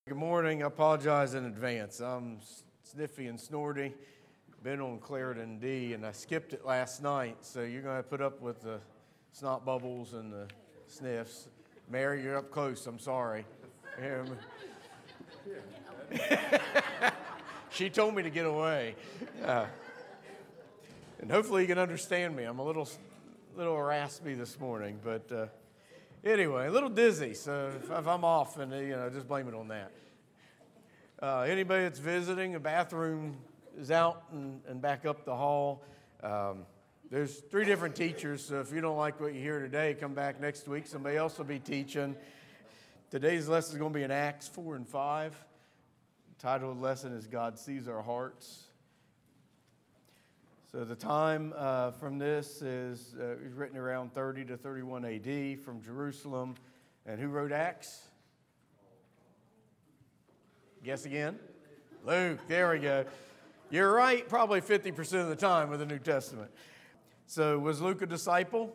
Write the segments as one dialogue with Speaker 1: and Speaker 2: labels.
Speaker 1: Good morning. I apologize in advance. I'm sniffy and snorty. Been on Claritin D, and I skipped it last night, so you're going to put up with the snot bubbles and the sniffs. Mary, you're up close. I'm sorry. She told me to get away. And hopefully you can understand me. I'm a little raspy this morning, but anyway, a little dizzy. So if I'm off, and just blame it on that. Anybody that's visiting, the bathroom is out and back up the hall. There's 3 different teachers, so if you don't like what you hear today, come back next week. Somebody else will be teaching. Today's lesson is going to be in Acts 4 and 5. The title of the lesson is God Sees Our Hearts. So the time from this is written around 30 to 31 AD from Jerusalem. And who wrote Acts? Guess again? Luke. There we go. You're right probably 50% of the time with the New Testament. So was Luke a disciple?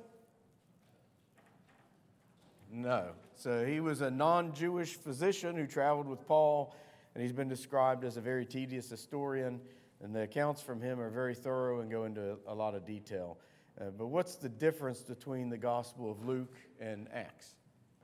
Speaker 1: No. So he was a non-Jewish physician who traveled with Paul, and he's been described as a very tedious historian. And the accounts from him are very thorough and go into a lot of detail. But what's the difference between the Gospel of Luke and Acts?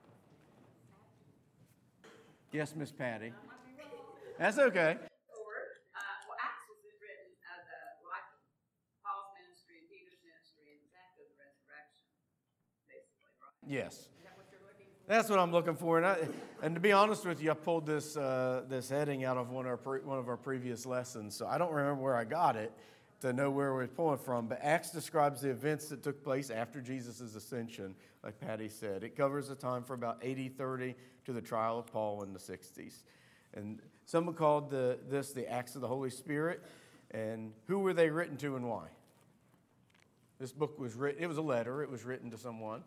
Speaker 1: Yes, Miss Patty. That's okay.
Speaker 2: Acts was written as like Paul's ministry and Peter's ministry, and after the resurrection, basically, right?
Speaker 1: Yes.
Speaker 2: Is that what you're looking for?
Speaker 1: That's what I'm looking for. And to be honest with you, I pulled this heading out of one of our previous lessons, so I don't remember where I got it to know where we're pulling from. But Acts describes the events that took place after Jesus' ascension, like Patty said. It covers the time from about AD 30 to the trial of Paul in the 60s. And someone called this the Acts of the Holy Spirit. And who were they written to and why? This book was written, it was a letter, it was written to someone.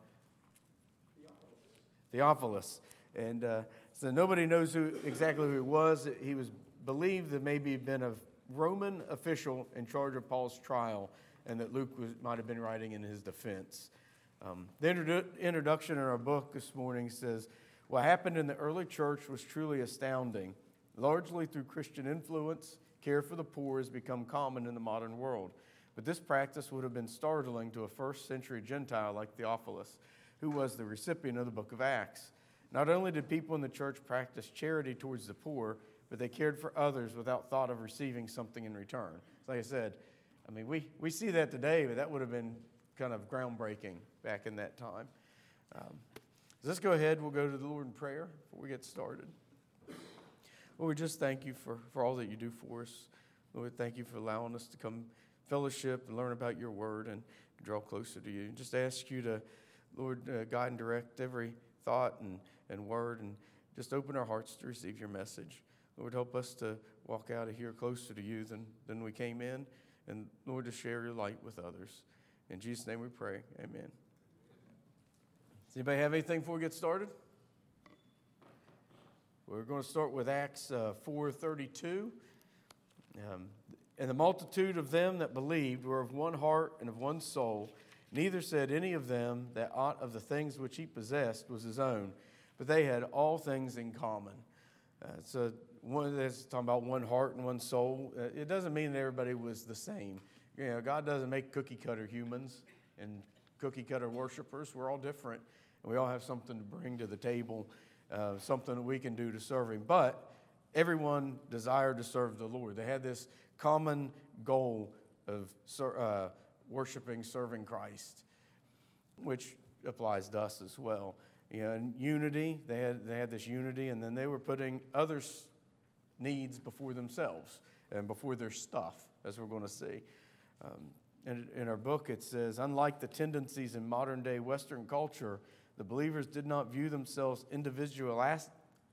Speaker 1: Theophilus. And so nobody knows exactly who he was. He was believed to maybe have been a Roman official in charge of Paul's trial, and that Luke might have been writing in his defense. The introduction in our book this morning says, what happened in the early church was truly astounding. Largely through Christian influence, care for the poor has become common in the modern world. But this practice would have been startling to a first century Gentile like Theophilus, who was the recipient of the book of Acts. Not only did people in the church practice charity towards the poor, but they cared for others without thought of receiving something in return. Like I said, we see that today, but that would have been kind of groundbreaking back in that time. Let's go ahead. We'll go to the Lord in prayer before we get started. Lord, we just thank you for all that you do for us. Lord, thank you for allowing us to come fellowship and learn about your word and draw closer to you. Just ask you to, Lord, guide and direct every thought and word, and just open our hearts to receive your message. Lord, help us to walk out of here closer to you than we came in, and Lord, to share your light with others. In Jesus' name we pray, amen. Does anybody have anything before we get started? We're going to start with Acts 4:32. And the multitude of them that believed were of one heart and of one soul. Neither said any of them that aught of the things which he possessed was his own, but they had all things in common. So that's talking about one heart and one soul. It doesn't mean that everybody was the same. God doesn't make cookie-cutter humans and cookie-cutter worshipers. We're all different, and we all have something to bring to the table, something that we can do to serve him. But everyone desired to serve the Lord. They had this common goal of worshiping, serving Christ, which applies to us as well. And unity, they had this unity, and then they were putting others' needs before themselves and before their stuff, as we're going to see. In our book, it says, unlike the tendencies in modern-day Western culture, the believers did not view themselves individualistically.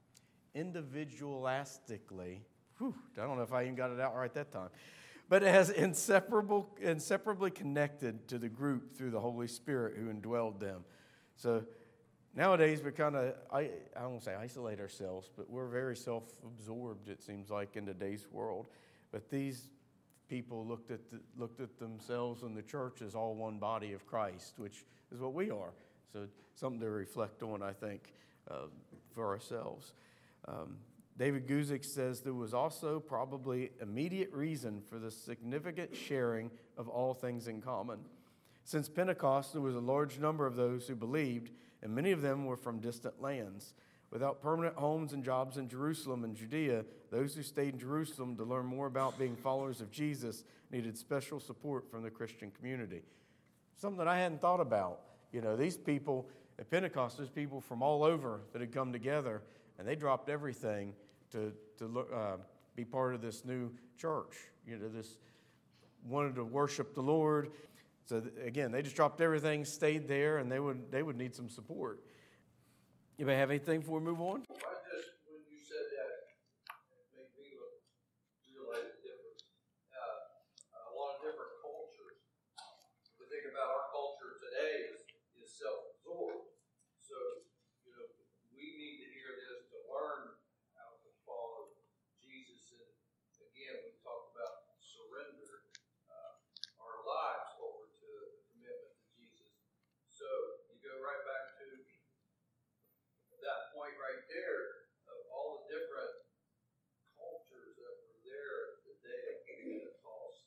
Speaker 1: I don't know if I even got it out right that time. But as inseparably connected to the group through the Holy Spirit who indwelled them. So nowadays we kind of, I won't say isolate ourselves, but we're very self-absorbed, it seems like, in today's world. But these people looked at themselves and the church as all one body of Christ, which is what we are. So something to reflect on, I think, for ourselves. David Guzik says there was also probably immediate reason for the significant sharing of all things in common. Since Pentecost, there was a large number of those who believed, and many of them were from distant lands. Without permanent homes and jobs in Jerusalem and Judea, those who stayed in Jerusalem to learn more about being followers of Jesus needed special support from the Christian community. Something I hadn't thought about. You know, these people at Pentecost, there's people from all over that had come together, and they dropped everything to be part of this new church. You know, this wanted to worship the Lord. So again, they just dropped everything, stayed there, and they would need some support. Anybody have anything before we move on?
Speaker 3: When you said that, it made me realize the difference. A lot of different cultures. The thing about our culture today is self-absorbed. So, you know, we need to hear this to learn how to follow Jesus. And again, we talked about surrender our lives over to the commitment to Jesus. So you go right back to that point right there of all the different cultures that were there at the day of Pentecost.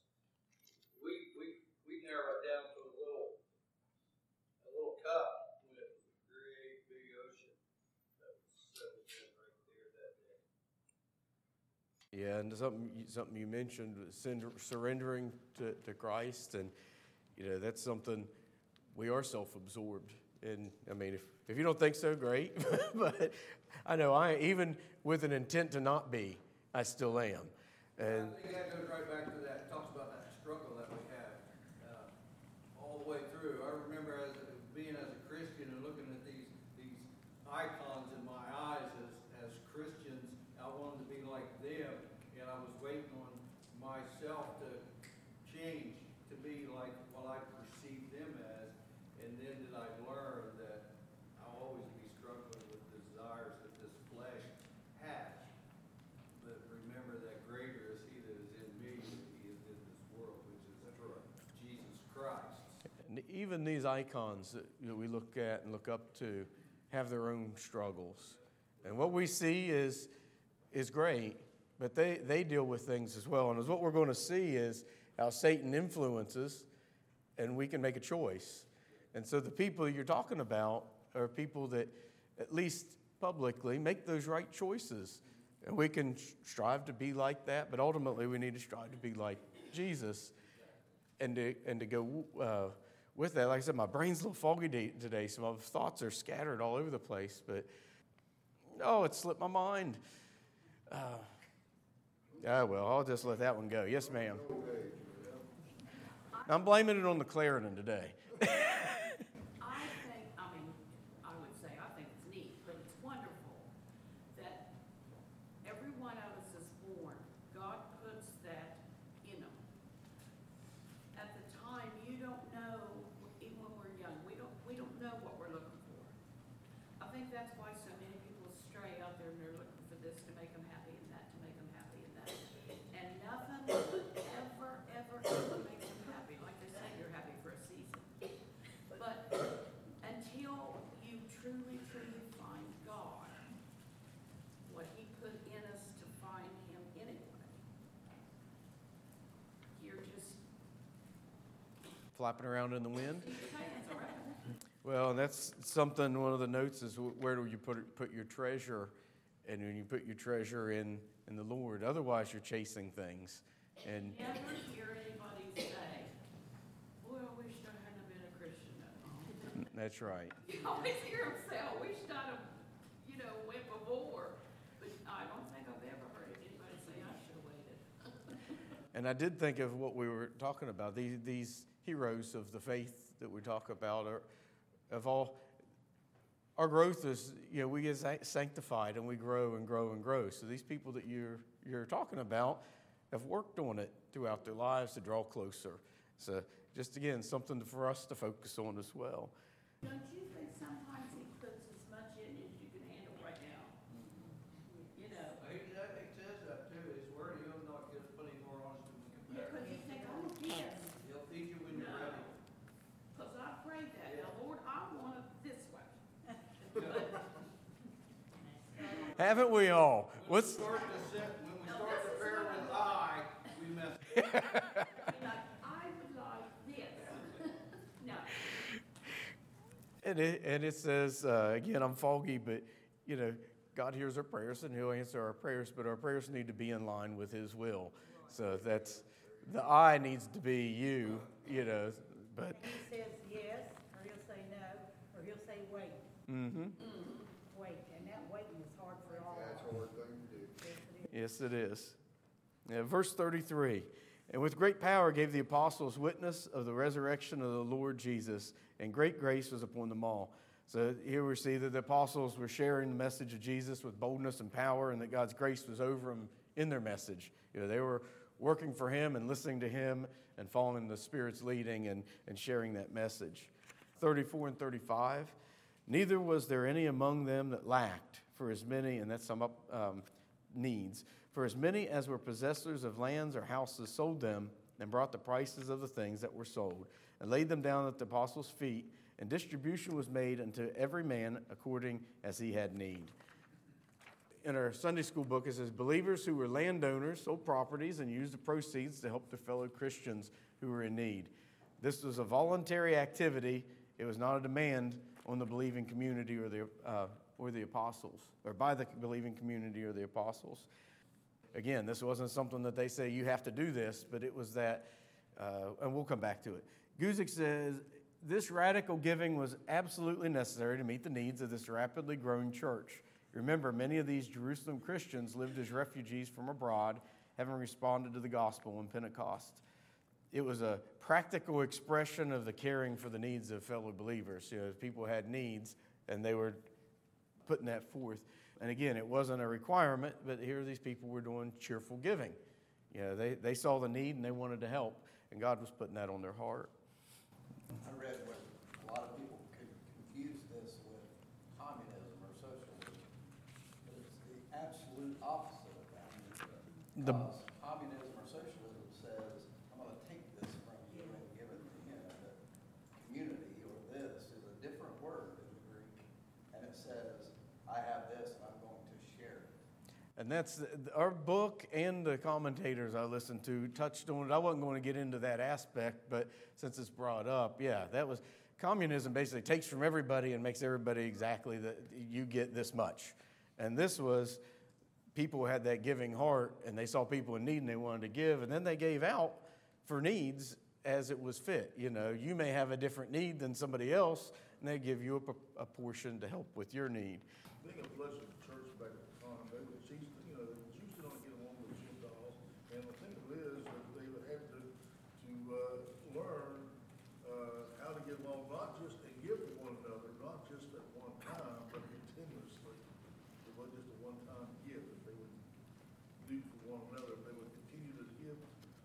Speaker 3: We narrow it down to a little cup with a great big ocean that was settled in right there that day.
Speaker 1: Yeah, and something you mentioned, surrendering to Christ, and you know that's something we are self-absorbed. And I mean, if you don't think so, great. But I know even with an intent to not be, I still am. And
Speaker 3: I think that goes right back to that. Talks about that struggle that we have all the way through. I remember being as a Christian and looking at these icons in my eyes as Christians. I wanted to be like them, and I was waiting on myself to change to be like what I perceive them as. And then did I learn that I'll always be struggling with the desires that this flesh has. But remember that greater is He that is in me than He is in this world, which is Jesus Christ.
Speaker 1: And even these icons that we look at and look up to have their own struggles. And what we see is great, but they deal with things as well. And as what we're going to see is how Satan influences, and we can make a choice. And so the people you're talking about are people that, at least publicly, make those right choices. And we can strive to be like that, but ultimately we need to strive to be like Jesus. And to go with that, like I said, my brain's a little foggy today, so my thoughts are scattered all over the place. But, it slipped my mind. Well, I'll just let that one go. Yes, ma'am. I'm blaming it on the Clarendon today.
Speaker 2: I think it's neat, but it's wonderful that every one of us is born. God puts that in them. At the time, you don't know, even when we're young, we don't know what we're looking for. I think that's why so many people stray out there and they're looking for this to make them happy and that to make them happy and that. And nothing ever makes them happy. Like they say, you're happy for a season. But until you truly find God, what He put in us to find Him anyway, you're just
Speaker 1: Flapping around in the wind.
Speaker 2: hands around.
Speaker 1: Well, and that's something, one of the notes is where do you put your treasure? And when you put your treasure in the Lord, otherwise you're chasing things. And
Speaker 2: Never hear anybody say, boy, I wish I hadn't been a Christian at home.
Speaker 1: that's right.
Speaker 2: You always hear them say, I wish I'd have, went before. But I don't think I've ever heard anybody say, I should have waited.
Speaker 1: And I did think of what we were talking about. These heroes of the faith that we talk about are of all. Our growth is, we get sanctified and we grow and grow and grow. So these people that you're talking about have worked on it throughout their lives to draw closer. So just again, something for us to focus on as well.
Speaker 2: Don't you think sometimes He puts as much in you as you can handle right now?
Speaker 3: He says that too. His word, He'll not just put any more on us than we can bear.
Speaker 2: Because you think, oh, yes.
Speaker 3: He'll feed you when you're
Speaker 2: No.
Speaker 3: ready.
Speaker 2: Because I prayed that. Now, Lord, I want it this way.
Speaker 1: Haven't we all? What's
Speaker 3: When we start the prayer with I, we mess.
Speaker 2: Be like, I would like this. No.
Speaker 1: And it says, again, I'm foggy, but, you know, God hears our prayers and he'll answer our prayers, but our prayers need to be in line with his will. So that's, the I needs to be you, you know, but.
Speaker 4: And he says yes, or he'll say no, or he'll say wait.
Speaker 1: Mm-hmm.
Speaker 4: Wait, and that waiting is hard for all of us.
Speaker 5: That's a hard thing to do.
Speaker 4: Yes, it is.
Speaker 1: Yes, it is. Yeah, verse 33, and with great power gave the apostles witness of the resurrection of the Lord Jesus, and great grace was upon them all. So here we see that the apostles were sharing the message of Jesus with boldness and power, and that God's grace was over them in their message. You know, they were working for him and listening to him and following the Spirit's leading and sharing that message. 34 and 35, neither was there any among them that lacked, for as many, and that's some needs, for as many as were possessors of lands or houses sold them and brought the prices of the things that were sold and laid them down at the apostles' feet, and distribution was made unto every man according as he had need. In our Sunday school book, it says, believers who were landowners sold properties and used the proceeds to help their fellow Christians who were in need. This was a voluntary activity. It was not a demand on the believing community or the apostles, or by the believing community or the apostles. Again, this wasn't something that they say you have to do this, but it was that, and we'll come back to it. Guzik says, this radical giving was absolutely necessary to meet the needs of this rapidly growing church. Remember, many of these Jerusalem Christians lived as refugees from abroad, having responded to the gospel in Pentecost. It was a practical expression of the caring for the needs of fellow believers. You know, people had needs, and they were putting that forth. And again, it wasn't a requirement, but here these people were doing cheerful giving. You know, they saw the need and they wanted to help, and God was putting that on their heart.
Speaker 5: I read what a lot of people could confuse this with communism or socialism, but it's the absolute opposite of that. Because communism or socialism says, I'm going to take this from you and give it to him. But community or this is a different word in the Greek, and it says, I have this and I'm going to share it.
Speaker 1: And that's our book, and the commentators I listened to touched on it. I wasn't going to get into that aspect, but since it's brought up, yeah, that was communism. Basically takes from everybody and makes everybody exactly that you get this much. And this was people who had that giving heart, and they saw people in need and they wanted to give, and then they gave out for needs as it was fit. You know, you may have a different need than somebody else, and they give you a portion to help with your need.
Speaker 6: Being a blessing to the church back at the time, they would, you know, the Jews did not get along with the Gentiles, and the thing of it is that they would have to learn how to get along, not just and give to one another, not just at one time, but continuously. It wasn't just a one-time give that they would do for one another. They would continue to give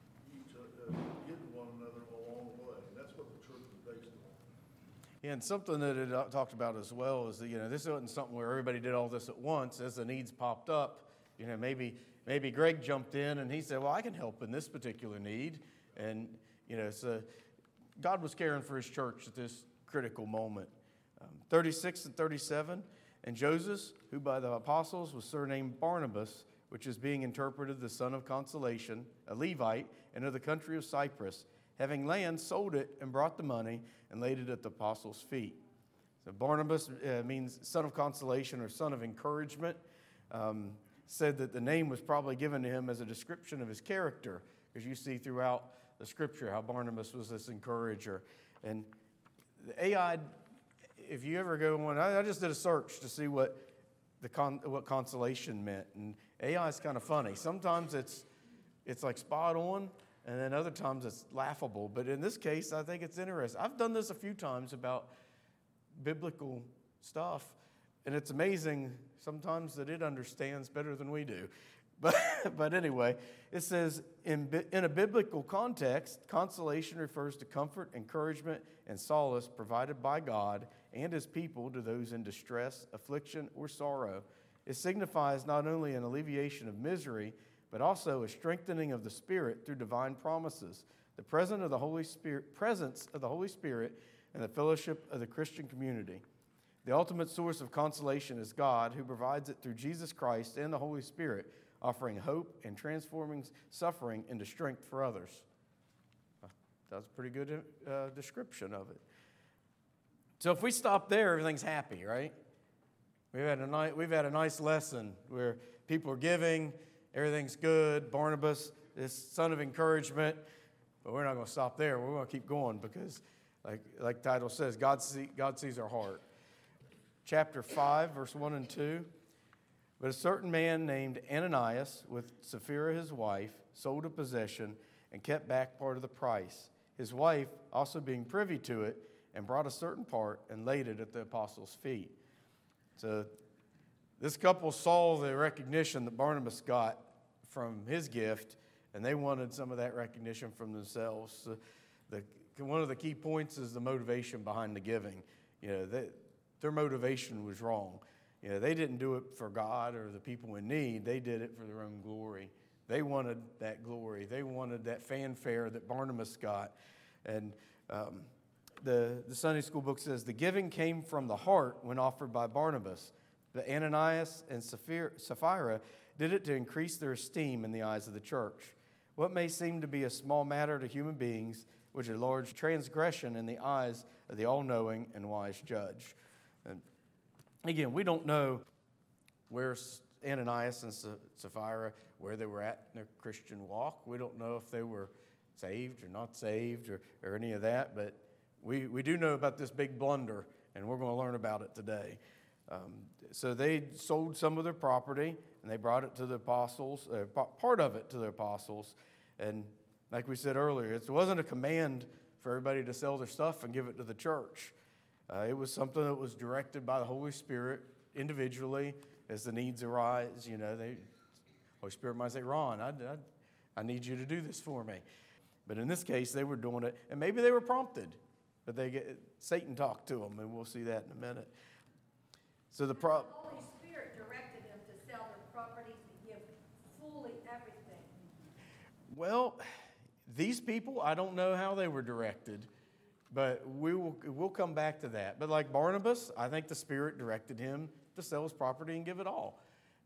Speaker 6: to one another along the way, and that's what the church was based on.
Speaker 1: And something that it talked about as well is that, you know, this wasn't something where everybody did all this at once. As the needs popped up, you know, maybe Greg jumped in and he said, well, I can help in this particular need. And, you know, so God was caring for his church at this critical moment. 36 and 37, and Joseph, who by the apostles was surnamed Barnabas, which is being interpreted the son of consolation, a Levite, and of the country of Cyprus, having land, sold it and brought the money and laid it at the apostles' feet. So Barnabas means son of consolation or son of encouragement. Said that the name was probably given to him as a description of his character, because you see throughout the scripture how Barnabas was this encourager. And the AI, if you ever go on, I just did a search to see what consolation meant, and AI is kind of funny. Sometimes it's like spot on, and then other times it's laughable. But in this case, I think it's interesting. I've done this a few times about biblical stuff, and it's amazing sometimes that it understands better than we do. But anyway, it says, in a biblical context, consolation refers to comfort, encouragement, and solace provided by God and his people to those in distress, affliction, or sorrow. It signifies not only an alleviation of misery, but also a strengthening of the Spirit through divine promises, the presence of the Holy Spirit, and the fellowship of the Christian community. The ultimate source of consolation is God, who provides it through Jesus Christ and the Holy Spirit, offering hope and transforming suffering into strength for others. That's a pretty good description of it. So if we stop there, everything's happy, right? We've had a nice lesson where people are giving, everything's good. Barnabas is son of encouragement, but we're not going to stop there. We're going to keep going because, like the title says, God sees our heart. Chapter 5, verse 1 and 2. But a certain man named Ananias, with Sapphira his wife, sold a possession and kept back part of the price. His wife, also being privy to it, and brought a certain part and laid it at the apostles' feet. So this couple saw the recognition that Barnabas got from his gift, and they wanted some of that recognition from themselves. So one of the key points is the motivation behind the giving. Their motivation was wrong. They didn't do it for God or the people in need. They did it for their own glory. They wanted that glory. They wanted that fanfare that Barnabas got. And the Sunday school book says, the giving came from the heart when offered by Barnabas. But Ananias and Sapphira did it to increase their esteem in the eyes of the church. What may seem to be a small matter to human beings was a large transgression in the eyes of the all-knowing and wise judge. And again, we don't know where Ananias and Sapphira, where they were at in their Christian walk. We don't know if they were saved or not saved or any of that, but we do know about this big blunder, and we're going to learn about it today. So they sold some of their property, and they brought it to the apostles, part of it to the apostles. And like we said earlier, it wasn't a command for everybody to sell their stuff and give it to the church. It was something that was directed by the Holy Spirit individually as the needs arise. The Holy Spirit might say, Ron, I need you to do this for me. But in this case, they were doing it, and maybe they were prompted, but Satan talked to them, and we'll see that in a minute. So the
Speaker 4: Holy Spirit directed them to sell their properties and give fully everything.
Speaker 1: Well, these people, I don't know how they were directed, but we'll come back to that. But like Barnabas, I think the Spirit directed him to sell his property and give it all.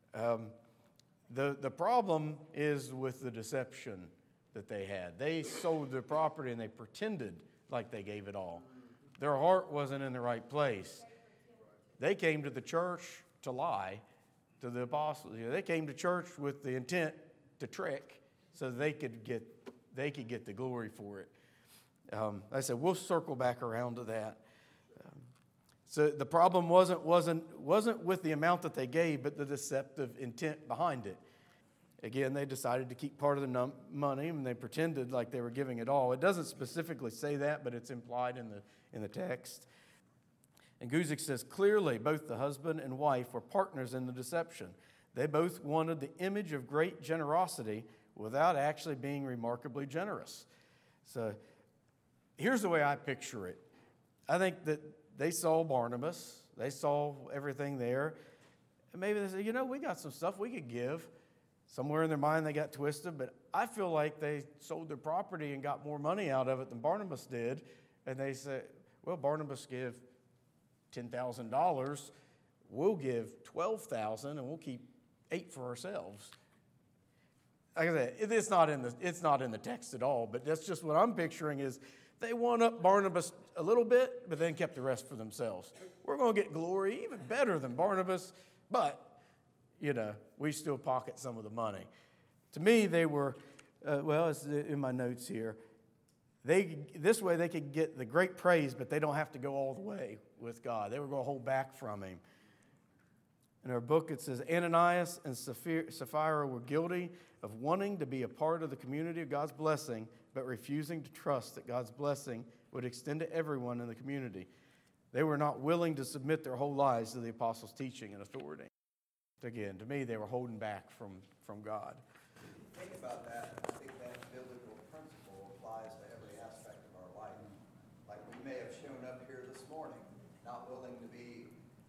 Speaker 1: The problem is with the deception that they had. They sold their property and they pretended like they gave it all. Their heart wasn't in the right place. They came to the church to lie to the apostles. They came to church with the intent to trick so they could get the glory for it. I said we'll circle back around to that. So the problem wasn't with the amount that they gave, but the deceptive intent behind it. Again, they decided to keep part of the money, and they pretended like they were giving it all. It doesn't specifically say that, but it's implied in the text. And Guzik says, clearly, both the husband and wife were partners in the deception. They both wanted the image of great generosity without actually being remarkably generous. So here's the way I picture it. I think that they saw Barnabas. They saw everything there. And maybe they said, we got some stuff we could give. Somewhere in their mind they got twisted, but I feel like they sold their property and got more money out of it than Barnabas did. And they said, well, Barnabas gave $10,000. We'll give $12,000 and we'll keep $8,000 for ourselves. Like I said, it's not in the text at all, but that's just what I'm picturing is they won up Barnabas a little bit, but then kept the rest for themselves. We're going to get glory even better than Barnabas, but we still pocket some of the money. To me, they were, it's in my notes here, this way they could get the great praise, but they don't have to go all the way with God. They were going to hold back from him. In our book, it says, Ananias and Sapphira were guilty of wanting to be a part of the community of God's blessing, but refusing to trust that God's blessing would extend to everyone in the community. They were not willing to submit their whole lives to the apostles' teaching and authority. Again, to me, they were holding back from God.
Speaker 5: Think about that. I think that biblical principle applies to every aspect of our life. Like we may have shown up here this morning, not willing to be,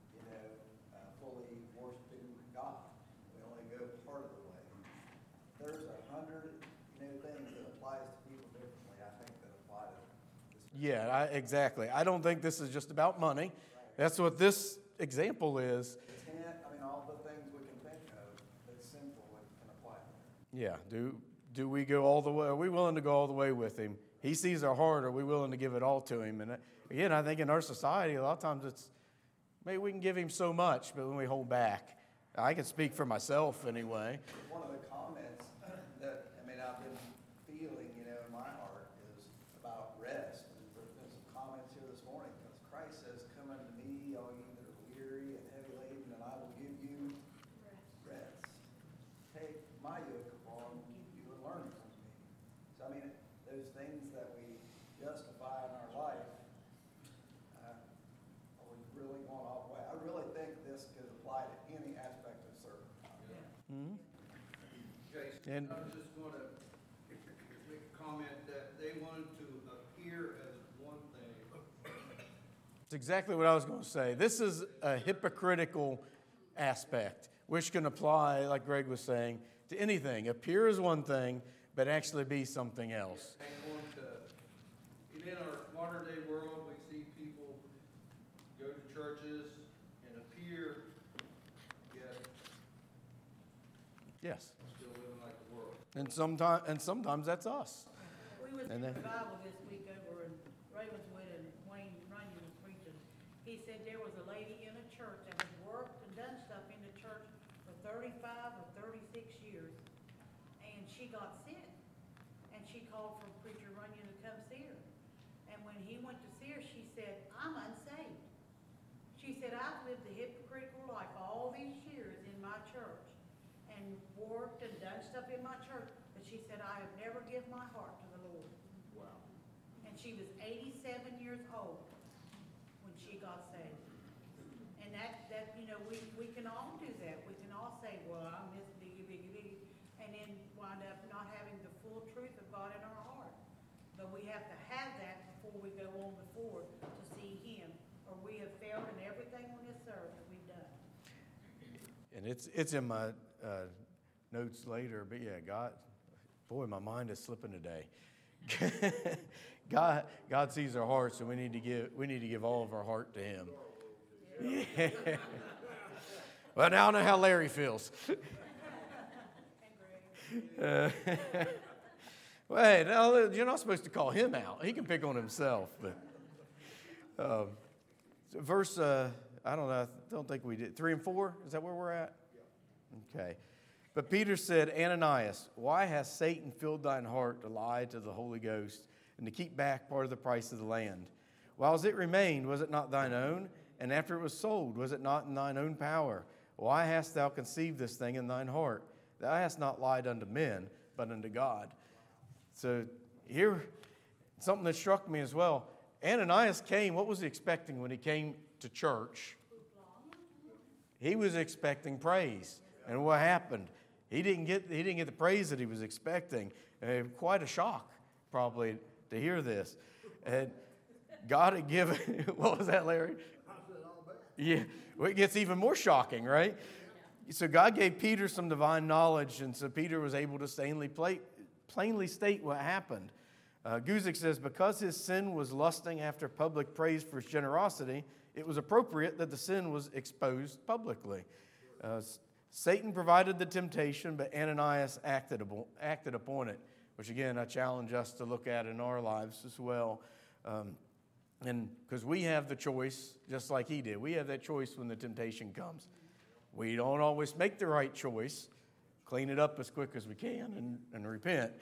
Speaker 5: fully worshiping God. We only go part of the way. There's 100, things that applies to people differently. I think that apply to this.
Speaker 1: Yeah, exactly. I don't think this is just about money. That's what this example is,
Speaker 5: Intent, I mean, all the things we can think of that's sinful and can apply there.
Speaker 1: yeah, do we go all the way? Are we willing to go all the way with him? He sees our heart. Are we willing to give it all to him? And again, I think in our society, a lot of times it's, maybe we can give him so much, but when we hold back, I can speak for myself anyway.
Speaker 5: One of the comments that, I mean, I've been feeling, in my heart is about rest. There's been some comments here this morning, because Christ says, "Come unto me, all you that are weary and heavy laden, and I will give you rest. Take my yoke upon you and learn from me." So, I mean, those things that we justify in our life, are we really going all the way? I really think this could apply to any aspect of serving.
Speaker 1: Mm-hmm.
Speaker 3: Jason,
Speaker 1: And-
Speaker 3: I was just going to make a comment that they wanted to appear as one thing.
Speaker 1: It's exactly what I was going to say. This is a hypocritical aspect, which can apply, like Greg was saying, to anything. Appear as one thing, but actually be something else.
Speaker 3: And in our modern day world, we see people go to churches and appear, yet
Speaker 1: Yes.
Speaker 3: still living like the world.
Speaker 1: And sometimes that's us.
Speaker 7: We was
Speaker 1: And
Speaker 7: in
Speaker 1: then-
Speaker 7: revival this week over in Ravenswood, and Wayne Runyon was preaching. He said there was a lady in a church that had worked and done stuff in the church for 35 or 36 years, and she got sick. And she called for Preacher Runyon to come see her. And when he went to see her, she said, "I'm unsaved." She said, "I've lived a hypocritical life all these years in my church and worked and done stuff in my church, but," she said, "I have never given my heart to the Lord."
Speaker 3: Wow.
Speaker 7: And she was 87 years old when she got saved. And that we can all do that. We can all say, "Well, I'm this biggie," and then wind up not having the full truth of God in our heart. But we have to have that before we go on before to see Him, or we have failed in everything on this earth that we've done.
Speaker 1: And it's in my notes later, but yeah, God, boy, my mind is slipping today. God sees our hearts, and we need to give all of our heart to Him. Yeah. Well, now I know how Larry feels. Wait, no, you're not supposed to call him out. He can pick on himself. But so verse, I don't know. I don't think we did 3 and 4. Is that where we're at? Okay. But Peter said, "Ananias, why has Satan filled thine heart to lie to the Holy Ghost and to keep back part of the price of the land? Whiles it remained, was it not thine own? And after it was sold, was it not in thine own power? Why hast thou conceived this thing in thine heart? Thou hast not lied unto men, but unto God." So here, something that struck me as well. Ananias came, what was he expecting when he came to church? He was expecting praise. And what happened? He didn't get the praise that he was expecting. Quite a shock, probably, to hear this. And God had given, what was that, Larry? Yeah, well, it gets even more shocking, right? So God gave Peter some divine knowledge, and so Peter was able to plainly state what happened. Guzik says, because his sin was lusting after public praise for his generosity, it was appropriate that the sin was exposed publicly. Satan provided the temptation, but Ananias acted upon it, which again, I challenge us to look at in our lives as well. And because we have the choice, just like he did. We have that choice when the temptation comes. We don't always make the right choice. Clean it up as quick as we can and repent.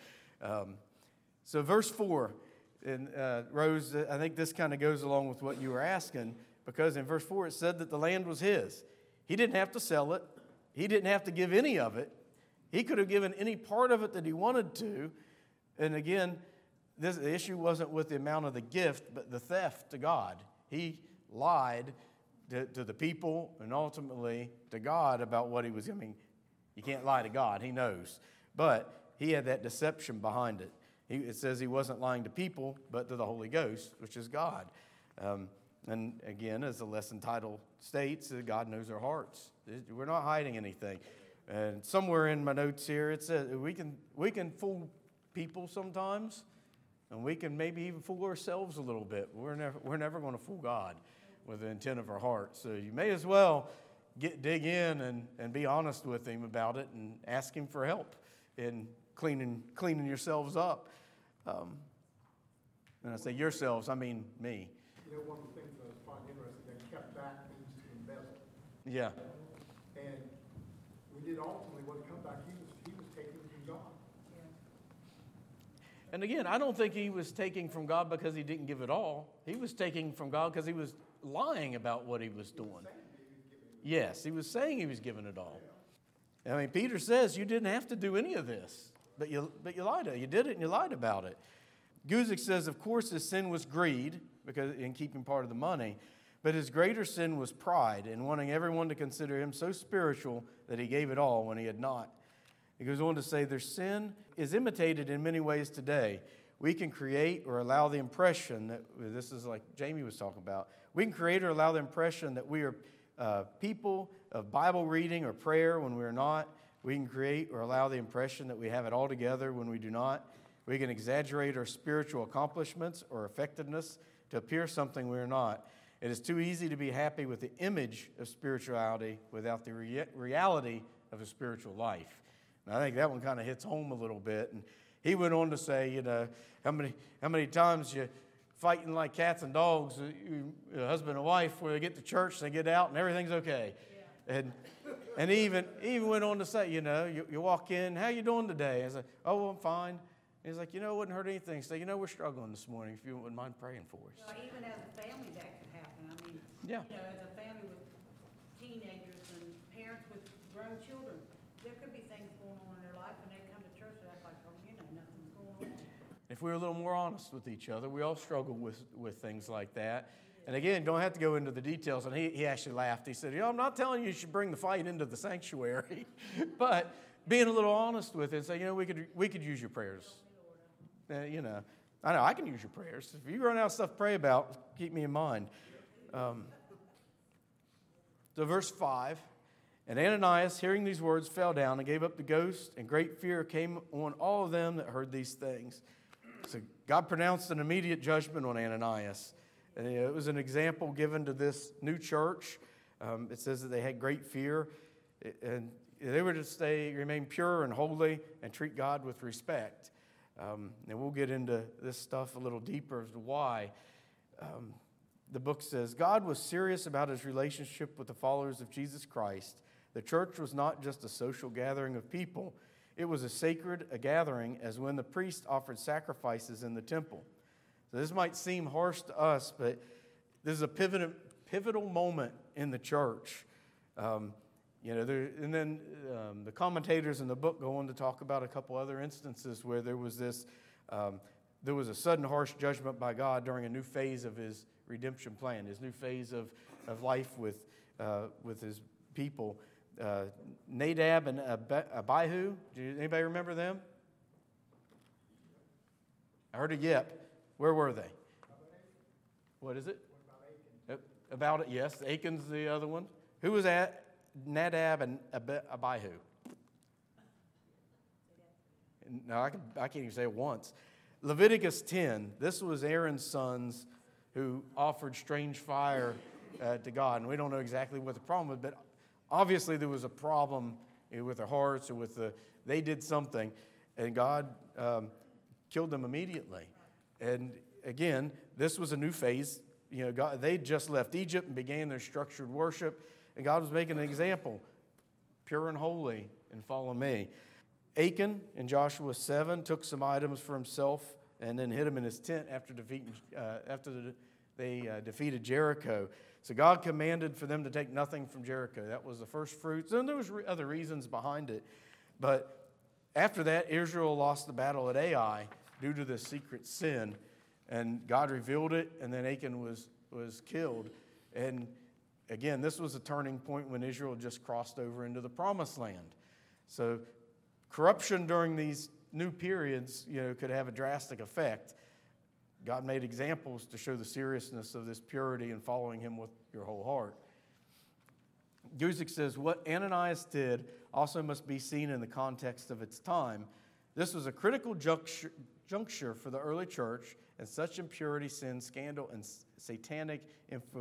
Speaker 1: So verse 4, and Rose, I think this kind of goes along with what you were asking, because in verse 4 it said that the land was his. He didn't have to sell it. He didn't have to give any of it. He could have given any part of it that he wanted to. And again, the issue wasn't with the amount of the gift, but the theft to God. He lied to the people and ultimately to God about what he was. I mean, you can't lie to God. He knows. But he had that deception behind it. It says he wasn't lying to people, but to the Holy Ghost, which is God. And again, as the lesson title states, God knows our hearts. We're not hiding anything. And somewhere in my notes here, it says we can fool people sometimes, and we can maybe even fool ourselves a little bit. We're never going to fool God. with the intent of our heart. So you may as well dig in and be honest with him about it and ask him for help in cleaning yourselves up. And I say yourselves, I mean me.
Speaker 8: You know, one of the things that I find interesting, that kept back means to embezzle.
Speaker 1: Yeah.
Speaker 8: And we did ultimately, when it come back, he was taking from God.
Speaker 1: And again, I don't think he was taking from God because he didn't give it all. He was taking from God because he was lying about what he was doing. Yes, he was saying he was giving it all. I mean, Peter says you didn't have to do any of this, but you lied. You did it and you lied about it. Guzik says, of course, his sin was greed, because in keeping part of the money, but his greater sin was pride in wanting everyone to consider him so spiritual that he gave it all when he had not. He goes on to say, their sin is imitated in many ways today. We can create or allow the impression that, this is like Jamie was talking about, we can create or allow the impression that we are people of Bible reading or prayer when we're not. We can create or allow the impression that we have it all together when we do not. We can exaggerate our spiritual accomplishments or effectiveness to appear something we are not. It is too easy to be happy with the image of spirituality without the reality of a spiritual life. And I think that one kind of hits home a little bit. And he went on to say, you know, how many times you fighting like cats and dogs, husband and wife, where they get to church, they get out, and everything's okay. Yeah. And he even went on to say, you know, you walk in, how you doing today? I said, oh, well, I'm fine. He's like, you know, it wouldn't hurt anything. So, you know, we're struggling this morning, if you wouldn't mind praying for us.
Speaker 7: Well, even as a family, that could happen. I mean,
Speaker 1: Yeah.
Speaker 7: you know, as a family with teenagers and parents with grown children, there could be things going on in their life when they come to church and act like, oh, you know, nothing's going on.
Speaker 1: If we were a little more honest with each other, we all struggle with things like that. And again, don't have to go into the details. And he actually laughed. He said, you know, I'm not telling you should bring the fight into the sanctuary, but being a little honest with it and say, you know, we could use your prayers. You know, I know I can use your prayers. If you run out of stuff to pray about, keep me in mind. So verse 5, and Ananias, hearing these words, fell down and gave up the ghost, and great fear came on all of them that heard these things. So God pronounced an immediate judgment on Ananias. And it was an example given to this new church. It says that they had great fear, and they were to remain pure and holy and treat God with respect. And we'll get into this stuff a little deeper as to why. The book says, God was serious about his relationship with the followers of Jesus Christ. The church was not just a social gathering of people. It was as sacred a gathering as when the priest offered sacrifices in the temple. So this might seem harsh to us, but this is a pivotal moment in the church. You know, the commentators in the book go on to talk about a couple other instances where there was a sudden harsh judgment by God during a new phase of his redemption plan, his new phase of life with his people. Nadab and Abihu, anybody remember them? I heard a yep. Where were they? What is it? About it, yes. Achan's the other one. Who was at Nadab and Abihu? No, I can't even say it once. Leviticus 10, this was Aaron's sons who offered strange fire to God. And we don't know exactly what the problem was, but obviously there was a problem with their hearts or they did something, and God killed them immediately. And again, this was a new phase. You know, they'd just left Egypt and began their structured worship, and God was making an example, pure and holy, and follow me. Achan in Joshua 7 took some items for himself and then hid them in his tent after they defeated Jericho. So God commanded for them to take nothing from Jericho. That was the first fruits. And there was other reasons behind it. But after that, Israel lost the battle at Ai due to the secret sin. And God revealed it, and then Achan was killed. And again, this was a turning point when Israel just crossed over into the promised land. So corruption during these new periods, you know, could have a drastic effect. God made examples to show the seriousness of this purity and following him with your whole heart. Guzik says, what Ananias did also must be seen in the context of its time. This was a critical juncture for the early church, and such impurity, sin, scandal, and satanic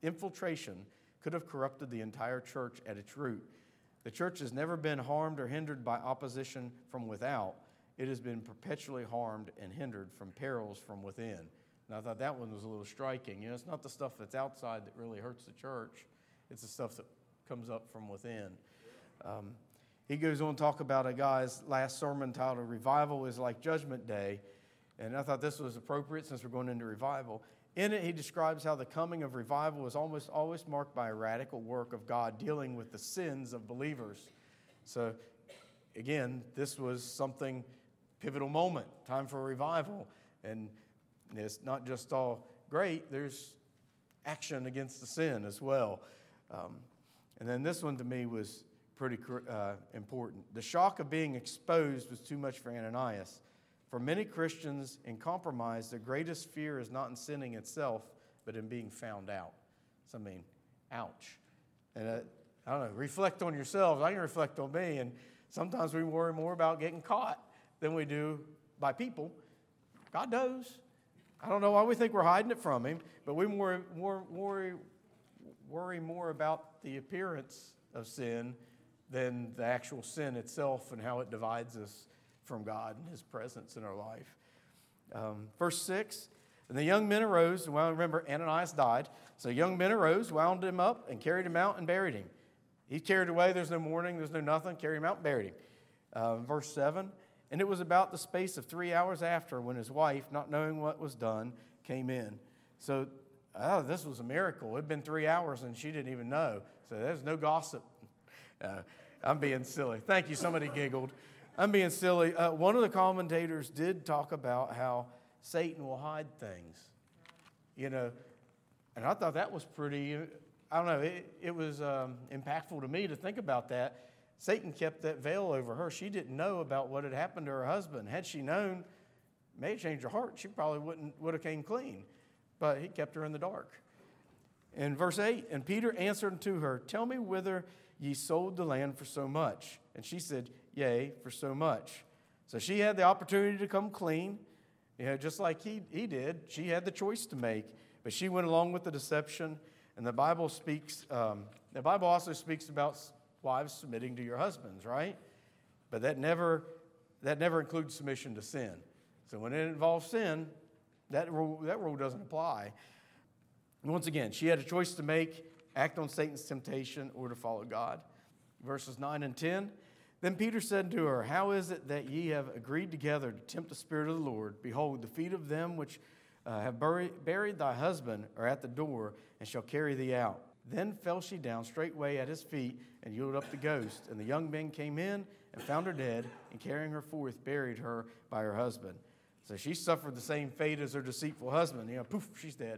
Speaker 1: infiltration could have corrupted the entire church at its root. The church has never been harmed or hindered by opposition from without. It has been perpetually harmed and hindered from perils from within. And I thought that one was a little striking. It's not the stuff that's outside that really hurts the church. It's the stuff that comes up from within. He goes on to talk about a guy's last sermon titled, Revival is Like Judgment Day. And I thought this was appropriate since we're going into revival. In it, he describes how the coming of revival is almost always marked by a radical work of God dealing with the sins of believers. So, again, this was something, pivotal moment, time for a revival. And it's not just all great, there's action against the sin as well. And then this one to me was pretty important. The shock of being exposed was too much for Ananias. For many Christians in compromise, their greatest fear is not in sinning itself, but in being found out. So, I mean, ouch. And I don't know, reflect on yourselves. I can reflect on me. And sometimes we worry more about getting caught than we do by people. God knows. I don't know why we think we're hiding it from him, but we worry more about the appearance of sin than the actual sin itself and how it divides us from God and his presence in our life. Verse 6, and the young men arose, and remember, Ananias died. So young men arose, wound him up, and carried him out and buried him. He's carried away, there's no mourning, there's no nothing, carried him out and buried him. Verse 7, and it was about the space of 3 hours after when his wife, not knowing what was done, came in. So, this was a miracle. It had been 3 hours and she didn't even know. So there's no gossip. I'm being silly. Thank you, somebody giggled. I'm being silly. One of the commentators did talk about how Satan will hide things, and I thought that was pretty, I don't know, it was impactful to me to think about that. Satan kept that veil over her. She didn't know about what had happened to her husband. Had she known, it may have changed her heart. She probably would have came clean, but he kept her in the dark. In verse 8, and Peter answered unto her, tell me whither ye sold the land for so much. And she said, yea, for so much. So she had the opportunity to come clean, just like he did. She had the choice to make, but she went along with the deception. And the Bible also speaks about wives submitting to your husbands, right? But that never includes submission to sin. So when it involves sin, that rule doesn't apply. And once again, she had a choice to make, act on Satan's temptation or to follow God. Verses 9 and 10. Then Peter said to her, how is it that ye have agreed together to tempt the Spirit of the Lord? Behold, the feet of them which have buried thy husband are at the door, and shall carry thee out. Then fell she down straightway at his feet, and yielded up the ghost. And the young men came in, and found her dead, and carrying her forth, buried her by her husband. So she suffered the same fate as her deceitful husband. Poof, she's dead.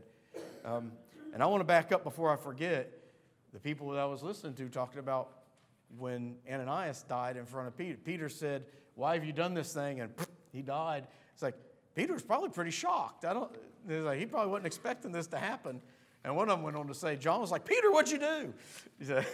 Speaker 1: And I want to back up before I forget. The people that I was listening to talking about when Ananias died in front of Peter. Peter said, why have you done this thing? And he died. It's like, Peter was probably pretty shocked. He probably wasn't expecting this to happen. And one of them went on to say, John was like, Peter, what'd you do? He said,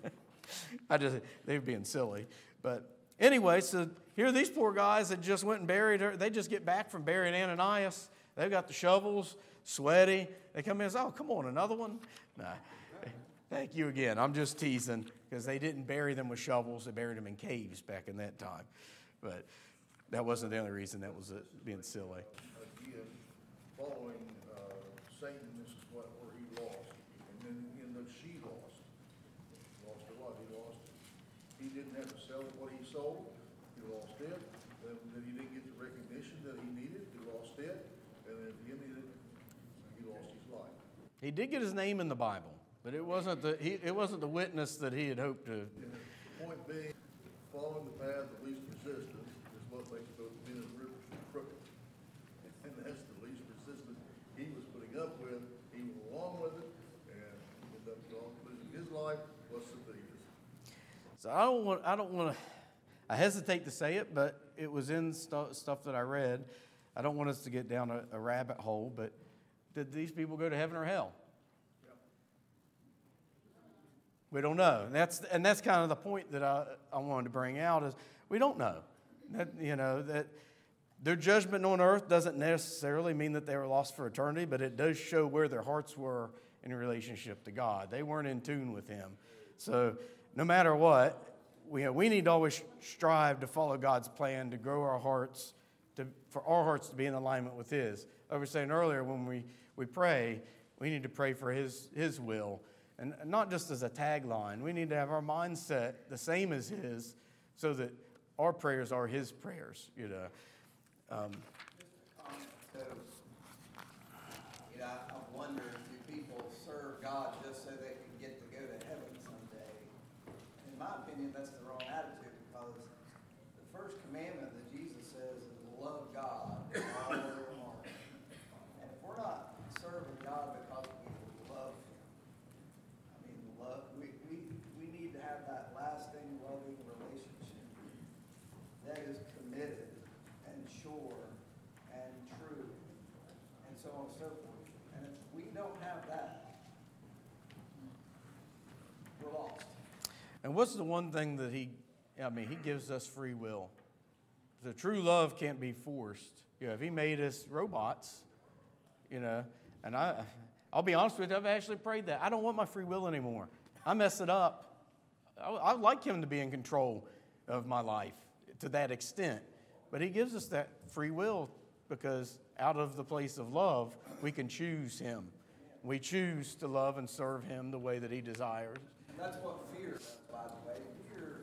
Speaker 1: they were being silly. But anyway, so here are these poor guys that just went and buried her. They just get back from burying Ananias. They've got the shovels, sweaty. They come in and say, oh, come on, another one? Nah. Thank you again. I'm just teasing because they didn't bury them with shovels. They buried them in caves back in that time. But that wasn't the only reason. That was being silly.
Speaker 6: Again, following Satan, this is where he lost. And then she lost. Lost a lot. He lost it. He didn't have to sell what he sold. He lost it. Then he didn't get the recognition that he needed. He lost it. And then he lost his life.
Speaker 1: He did get his name in the Bible. But it wasn't the witness that he had hoped to.
Speaker 6: And the point being, following the path of least resistance is what makes both men and rivers crooked. And that's the least resistance he was putting up with. He went along with it, and he ended up losing his life. What's the biggest?
Speaker 1: So I don't want to. I hesitate to say it, but it was in stuff that I read. I don't want us to get down a rabbit hole. But did these people go to heaven or hell? We don't know. And that's kind of the point that I wanted to bring out is we don't know. That their judgment on earth doesn't necessarily mean that they were lost for eternity, but it does show where their hearts were in relationship to God. They weren't in tune with him. So no matter what, we need to always strive to follow God's plan, to grow our hearts, for our hearts to be in alignment with his. I was saying earlier, when we pray, we need to pray for his will. And not just as a tagline. We need to have our mindset the same as his so that our prayers are his prayers, you know.
Speaker 5: So, I wonder, do people serve God just so they can get to go to heaven someday? In my opinion, that's the wrong attitude, because the first commandment that Jesus says is to love God with all their heart. And if we're not serving God because we love him, we need to have that lasting, loving relationship that is committed and sure and true and so on and so forth. And if we don't have that, we're lost.
Speaker 1: And what's the one thing that he gives us free will. The true love can't be forced. You know, if he made us robots, you know, and I'll be honest with you, I've actually prayed that. I don't want my free will anymore. I mess it up. I'd like him to be in control of my life to that extent. But he gives us that free will because out of the place of love, we can choose him. We choose to love and serve him the way that he desires.
Speaker 5: And that's what fear does, by the way. Fear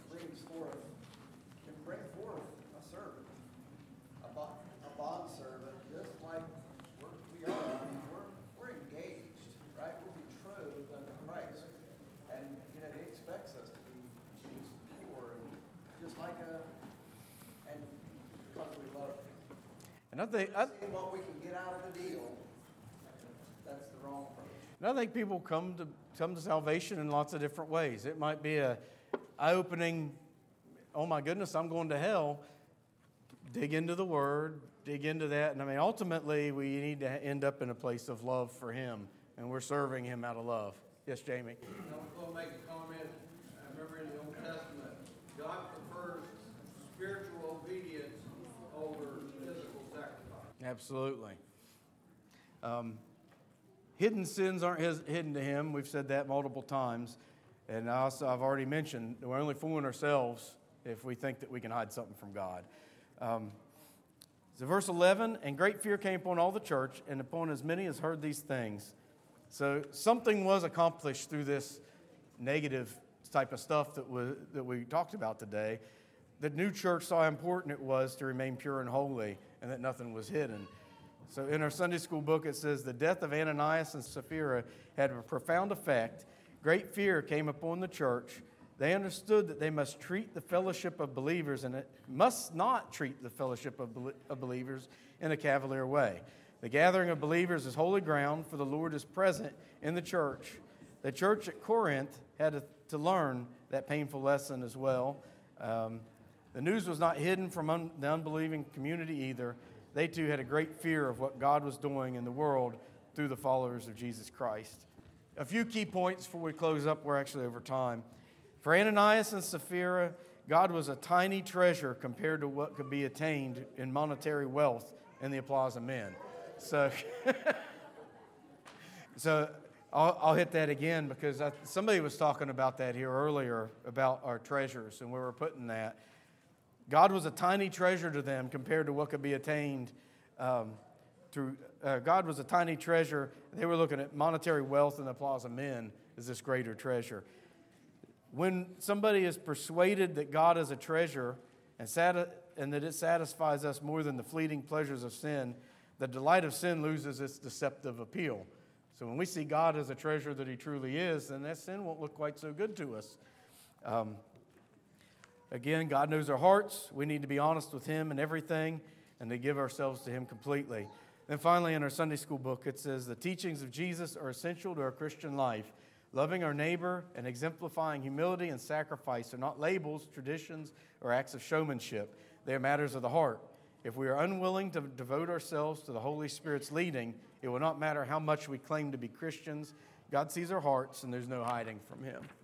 Speaker 5: can bring forth a servant, a bond servant, just like we are. I mean, we're engaged, right? We're betrothed unto Christ. And, he expects us to be pure, and just like and because we love him.
Speaker 1: And I think
Speaker 5: Seeing what we can get out of the deal, that's the wrong approach.
Speaker 1: And I think people come to salvation in lots of different ways. It might be a eye-opening, oh my goodness, I'm going to hell. Dig into the Word, dig into that. And ultimately, we need to end up in a place of love for him. And we're serving him out of love. Yes, Jamie?
Speaker 3: I was going to make a comment. I remember in the Old Testament, God prefers spiritual obedience over physical sacrifice.
Speaker 1: Absolutely. Hidden sins aren't hidden to him. We've said that multiple times. And I've already mentioned, we're only fooling ourselves if we think that we can hide something from God. So verse 11, and great fear came upon all the church, and upon as many as heard these things. So something was accomplished through this negative type of stuff that we talked about today. The new church saw how important it was to remain pure and holy, and that nothing was hidden. So in our Sunday school book, it says, the death of Ananias and Sapphira had a profound effect. Great fear came upon the church. They understood that they must treat the fellowship of believers, and it must not treat the fellowship of believers in a cavalier way. The gathering of believers is holy ground, for the Lord is present in the church. The church at Corinth had to learn that painful lesson as well. The news was not hidden from the unbelieving community either. They too had a great fear of what God was doing in the world through the followers of Jesus Christ. A few key points before we close up. We're actually over time. For Ananias and Sapphira, God was a tiny treasure compared to what could be attained in monetary wealth and the applause of men. So I'll hit that again because somebody was talking about that here earlier about our treasures and where we're putting that. God was a tiny treasure to them compared to what could be attained through. God was a tiny treasure. They were looking at monetary wealth and the applause of men as this greater treasure. When somebody is persuaded that God is a treasure and that it satisfies us more than the fleeting pleasures of sin, the delight of sin loses its deceptive appeal. So when we see God as a treasure that he truly is, then that sin won't look quite so good to us. Again, God knows our hearts. We need to be honest with him in everything and to give ourselves to him completely. Then finally, in our Sunday school book, it says, the teachings of Jesus are essential to our Christian life. Loving our neighbor and exemplifying humility and sacrifice are not labels, traditions, or acts of showmanship. They are matters of the heart. If we are unwilling to devote ourselves to the Holy Spirit's leading, it will not matter how much we claim to be Christians. God sees our hearts, and there's no hiding from him.